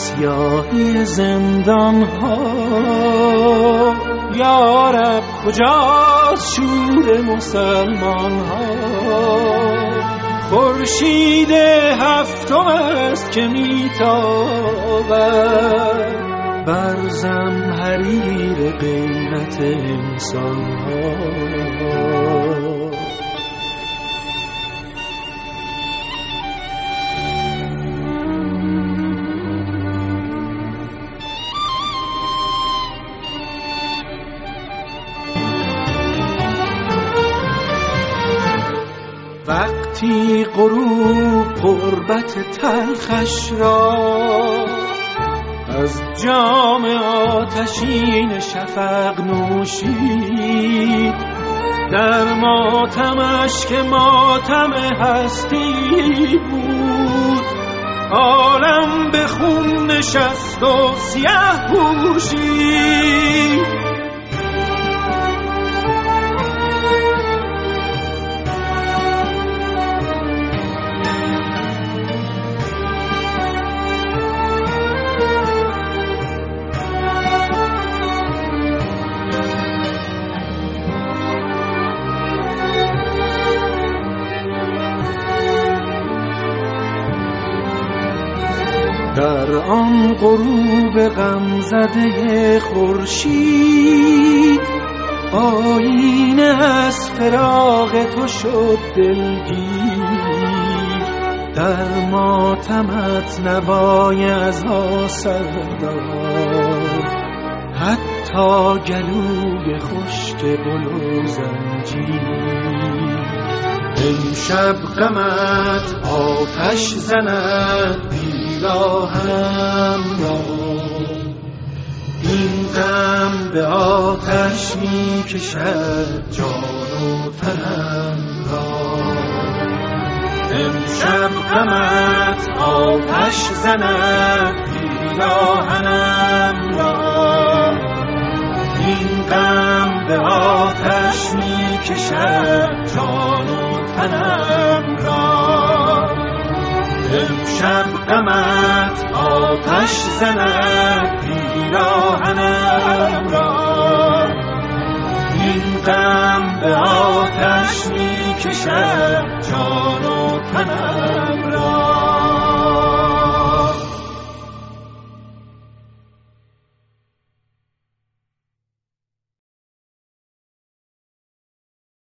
سیاهی زندان ها. یا رب کجاست شور مسلمان ها؟ خورشید هفتم است که میتابد بر زمهریر غیرت انسان ها. وقتی غروب قربت تلخش را از جام آتشین شفق نوشید، در ماتمش که ماتم هستی بود، عالم به خون نشست و سیه پوشید. در آن غروب غمزده خورشید، آینه از فراق تو شد دلگیر. در ماتمت نوای عزا سردار، حتی گلوی خشک گل و زنجیر. امشب غمت آتش زند پیراهنم را، این غم به آتش می کشد جان و تنم را. امشب غمت آتش زند پیراهنم را، این غم به آتش می کشد جان و تنم را. امشب غمت آتش زند پیراهنم را، این غم به آتش می کشد جان